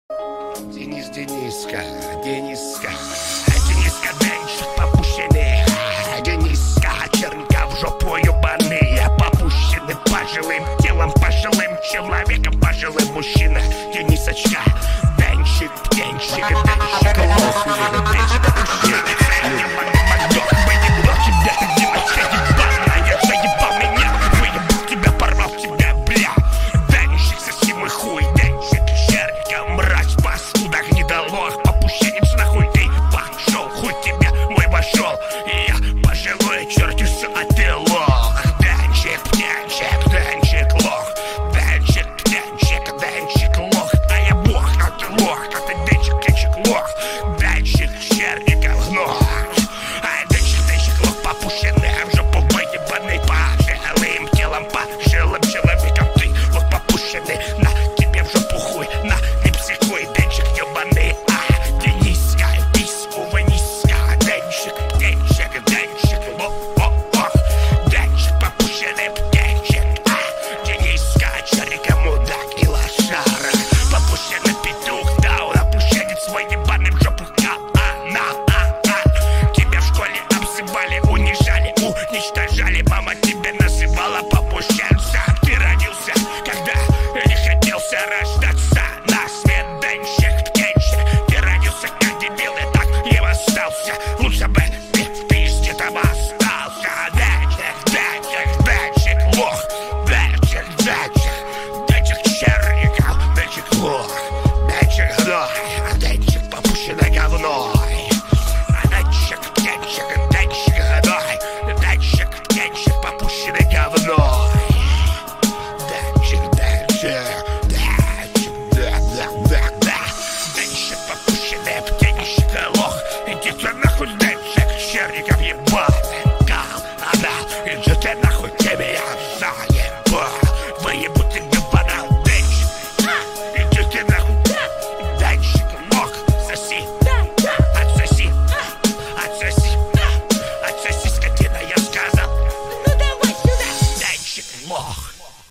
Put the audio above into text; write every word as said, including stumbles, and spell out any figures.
Денис, Дениска, Дениска, Дениска, денчик попущенный, Дениска, чернка в жопу ебаные, попущены пожилым телом, пожилым человеком, пожилым мужчина. Денисочка, денчик, денчик, денчик, лох, денчик, попущенный. Мама тебя называла попущенца. Ты родился, когда не хотелся рождаться на свет. Денчик, денчик, ты родился как дебил, и так и остался. Лучше бы ты в пизде там остался. Денчик, денчик, денчик, лох. Денчик, денчик, денчик, черников. Денчик, лох. Денчик, гной. Денчик, попущенный говной. Денчик, денчик, денчик, гной. Денчик, денчик, попущенный говной. Денчик, денчик, денчик, да, да, да, да. Денчик, попущенный птенчик, лох. Иди ты нахуй, денчик, черников ебаный. Гал, она, иди ты нахуй.